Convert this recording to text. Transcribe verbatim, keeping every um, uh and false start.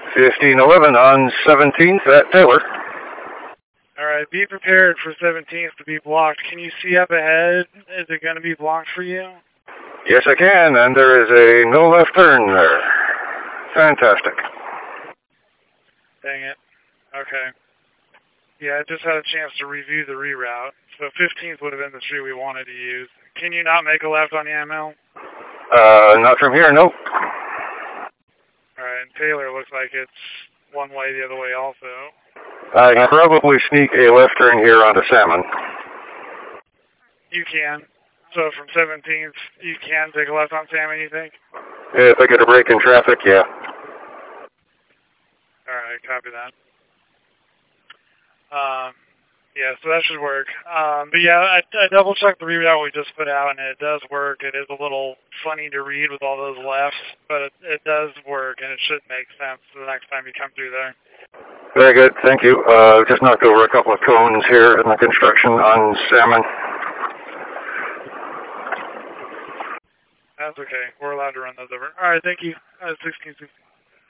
fifteen eleven on seventeenth at Taylor. Alright, be prepared for seventeenth to be blocked. Can you see up ahead? Is it going to be blocked for you? Yes, I can, and there is a no left turn there. Fantastic. Dang it. Okay. Yeah, I just had a chance to review the reroute. So fifteenth would have been the street we wanted to use. Can you not make a left on the M L? Uh, not from here, nope. Alright, and Taylor looks like it's one way the other way also. I can probably sneak a left turn here onto Salmon. You can. So from seventeenth, you can take a left on Salmon, you think? If I get a break in traffic, yeah. Alright, copy that. Um, yeah, so that should work. Um, but yeah, I, I double-checked the reroute we just put out, and it does work. It is a little funny to read with all those lefts, but it, it does work, and it should make sense the next time you come through there. Very good, thank you. Uh, just knocked over a couple of cones here in the construction on Salmon. That's okay. We're allowed to run those over. All right, thank you. Uh, sixteen sixteen.